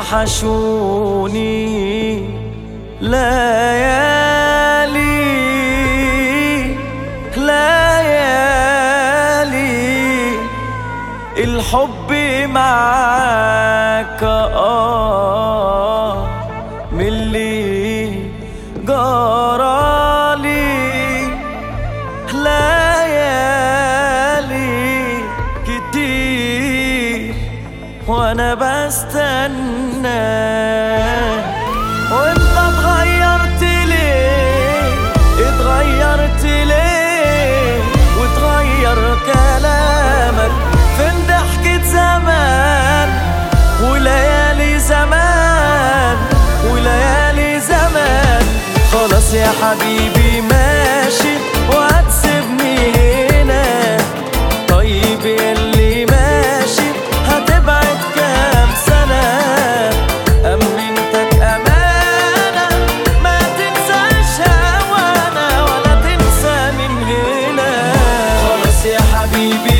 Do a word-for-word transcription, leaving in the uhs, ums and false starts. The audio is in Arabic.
وحشوني ليالي ليالي الحب معاك آه من اللي جرالي ليالي كتير وانا بستنى. وانت اتغيرت ليه اتغيرت ليه واتغير كلامك فين ضحكة زمان وليالي زمان وليالي زمان. خلاص يا حبيبي ماشي وهتسيبني هنا. طيب ياللي ماشي هتبعد كام سنة أمنتك أمانة ما تنساش هوانا ولا تنسى من هنا. خلاص يا حبيبي